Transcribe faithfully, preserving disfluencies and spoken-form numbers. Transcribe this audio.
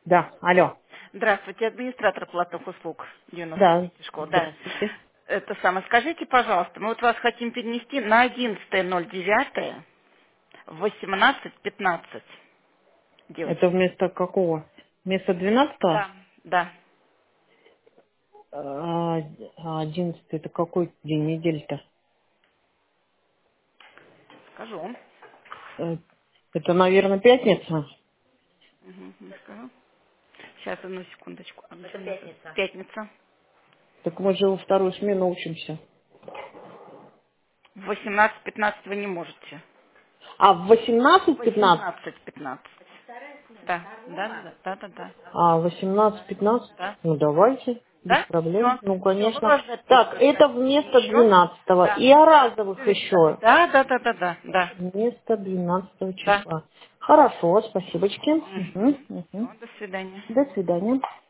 Да, алло. Здравствуйте, администратор платных услуг девяносто Да, третья школа. Да. здравствуйте. Это самое. Скажите, пожалуйста, мы вот вас хотим перенести на одиннадцатое ноль девятое в восемнадцать пятнадцать. Это Девочки. вместо какого? Вместо двенадцатого? Да. Да. А, одиннадцатый, это какой день недели-то? Скажу. Э, Это, наверное, пятница. Угу, не скажу. Сейчас, одну секундочку. Это пятница. Пятница. Так мы же во вторую смену учимся. В восемнадцать пятнадцать вы не можете. А в восемнадцать пятнадцать? восемнадцать пятнадцать. Да. Да, да, да, да, да. А, восемнадцать пятнадцать? Да. Ну, давайте, без Да? проблем. Все. Ну, Все, мы конечно. вас Так, записываем. это вместо Еще? двенадцатого. Да. И о разовых Девочка. еще. Да, да, да, да, да, да. Вместо двенадцатого Да. числа. Хорошо, спасибочки. Угу. Угу, угу. Все, до свидания. До свидания.